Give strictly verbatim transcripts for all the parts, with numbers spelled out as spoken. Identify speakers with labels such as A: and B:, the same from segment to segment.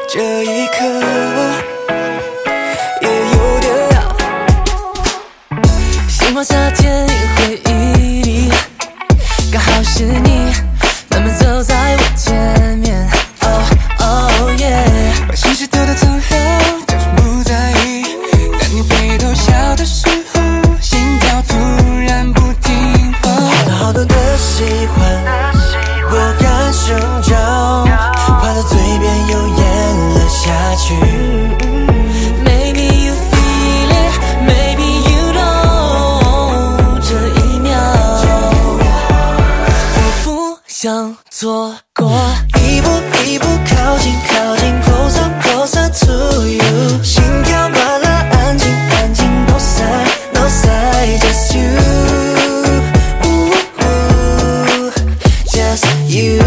A: 这一刻也有点老，星光下剪影回忆里，刚好是你慢慢走在我前面。Oh oh yeah， 把心事偷偷藏好，假装不在意。当你回头笑的时候，心跳突然不听话。好多好多的喜欢，不敢声张，怕到嘴边又咽了下去。Maybe you feel it, maybe you don't。这一秒，我不想错过。一步一步靠近，靠近 closer closer to you。心跳乱了，安静安静 ，no sign no sign just you。Just you。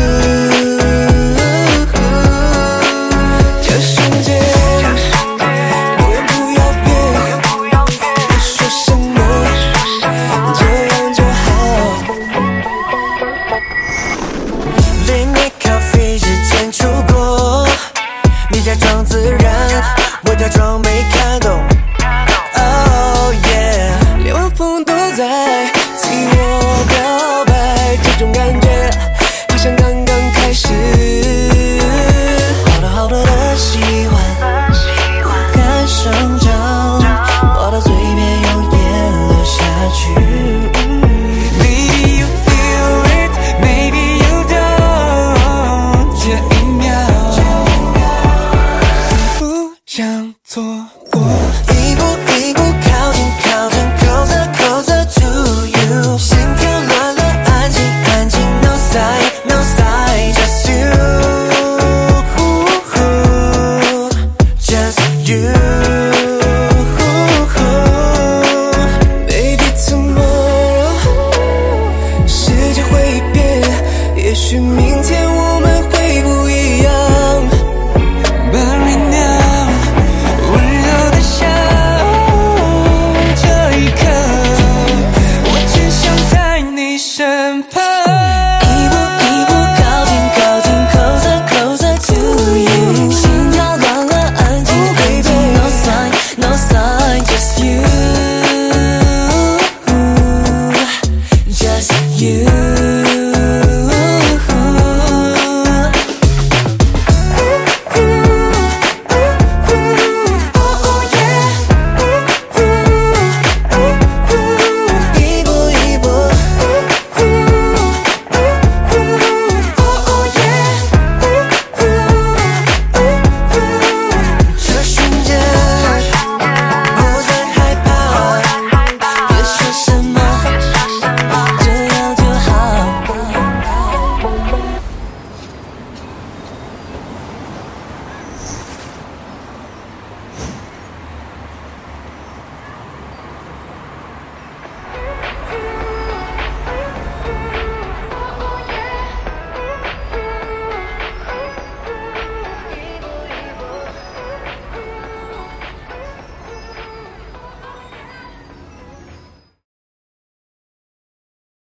A: 这瞬间，不要不要别，别说什么，这样就好。连你咖啡时间出国，你假装自然，我假装没看懂。